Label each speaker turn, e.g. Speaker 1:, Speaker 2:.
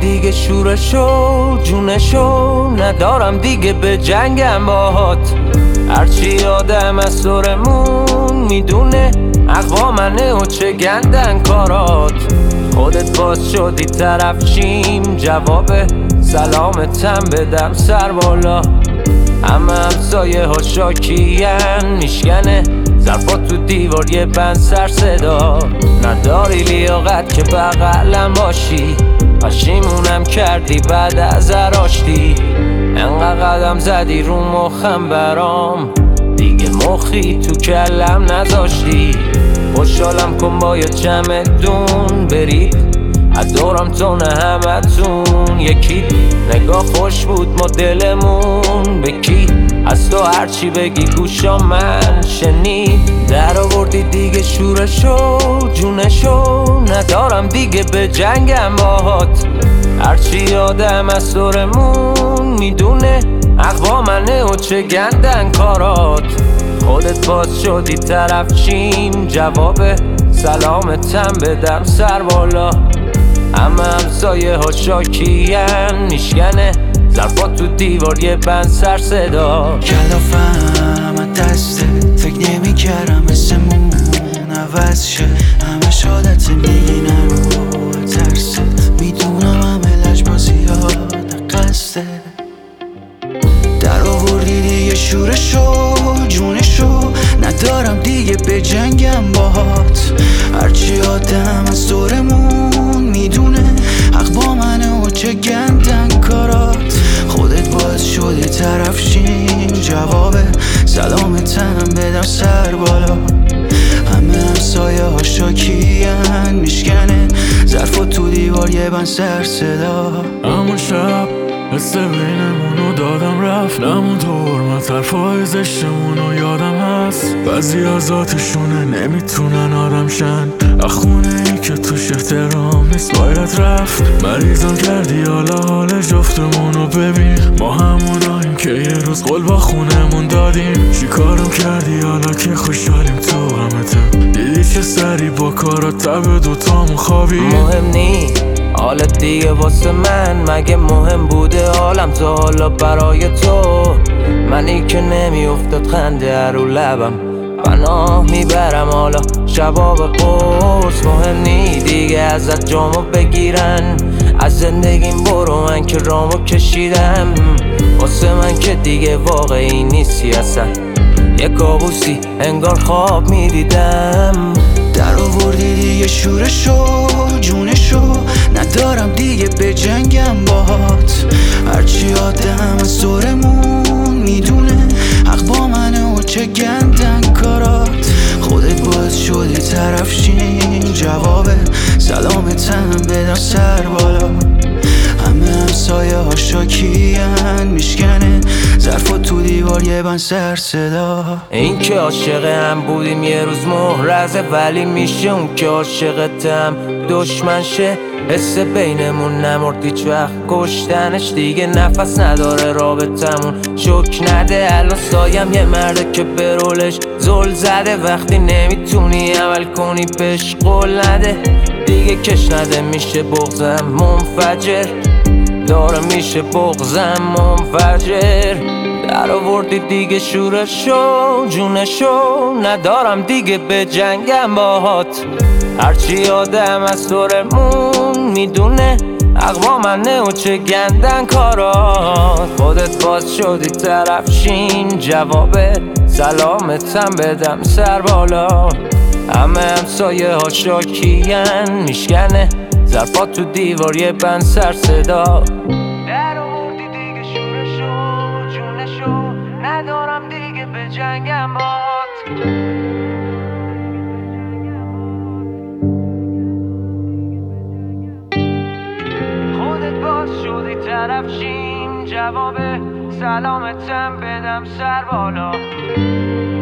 Speaker 1: دیگه شورشو جونشو ندارم دیگه به جنگم باهات. هرچی آدم از سرمون میدونه اقوا منه و چه گندن کارات. خودت باز شدی طرف شیم جواب سلامتم بدم سر بالا. همه همسایه ها شاکین میشکنه ظرفات تو دیوار یه بند سر صدا. نداری لیاقت که بغلم باشی پشیمونم کردی بعد از آشتی. انقدر قدم زدی رو مخم برام دیگه مخی تو کلم نذاشتی. خوشحالم کن با یه چمدون برید از دورم تو نه همتون یکی. نگاه خوش بود ما دلمون به کی از تو هرچی بگی گوشا من شنید. در آوردی دیگه شورشو جونشو ندارم دیگه به جنگم باهات. هرچی آدم از سرمون میدونه اقوا منه و چه گندن کارات. خودت باز شدی طرف چیم جواب سلامتم بدم سر بالا. همه همسایه ها شاکین میشکنه ظرفات تو دیوار یه بند سر صدا.
Speaker 2: کلافم دستت فکر نمی کردم اسمون عوض شه. همه شادت میگی نرو ترست. میدونم همه لجبازیات قصده. در آوردی دیگه شورشو جونشو ندارم دیگه به جنگم باهات. هرچی آدم از دورمون میدونه حق با منه و چه گندن کارات. خودت باز شدی طرف شین جواب سلامتم بدم سر بالا. همه همسایه ها شاکین میشکنه ظرفات تو دیوار یه بند سر صدا.
Speaker 3: همون شب حس بینمونو دادم رفت نمون طور من طرفای زشتمونو یادم هست. بعضی از ذاتشونه نمیتونن آدم شن. اخونه ای که توش احترام نیست باید رفت. مریضم کردی حال جفتمونو ببین. ما هموناییم که یه روز قول با خونمون دادیم. چی کارم کردی حالا که خوشحالیم تو غمتم. دیدی چه سری با کارات تب دوتامون خوابی.
Speaker 1: مهم نی حالت دیگه واسه من مگه مهم بوده حالم تا حالا برای تو. منی که نمیافتاد خنده رو لبم پناه میبرم حالا شباب قرص. مهم نی دیگه ازت جامو بگیرن از زندگیم برو من که رامو کشیدم. واسه من که دیگه واقعی نیستی اصلا یه کابوسی انگار خواب میدیدم.
Speaker 2: در آوردی دیگه شورشو جونشو ندارم دیگه به جنگم باهات. هرچی آدم از دورمون میدونه حق با منه و چه گندن کارات. خودت باز شدی طرف شین جواب سلامتم بدم سر بالا. همه همسایه ها شاکین میشکنه ظرفات تو دیوار یه بند سر صدا.
Speaker 1: این که عاشق هم بودیم یه روز محرزه ولی میشه اون که عاشقتم دشمن شه. حس بینمون نمرد هیچ وقت کشتنش دیگه نفس نداره رابطمون شک نده. الان سایم یه مرده که به رولش زل زده. وقتی نمیتونی عمل کنی بهش قول نده دیگه کش نده. میشه بغضم منفجر داره میشه بغضم منفجر. در آوردی دیگه شورشو جونشو ندارم دیگه به جنگم باهات. هرچی آدم از سرمون میدونه اقوا منه و چه گندن کارات. خودت باز شدی طرف شین جواب سلامتم بدم سر بالا. همه همسایه ها شاکین میشکنه ظرفات تو دیوار یه بند سر صدا. در آوردی دیگه شورشو جونشو ندارم دیگه به جنگم باهات. خودت باز شدی طرف شین جواب سلامتم بدم سر بالا.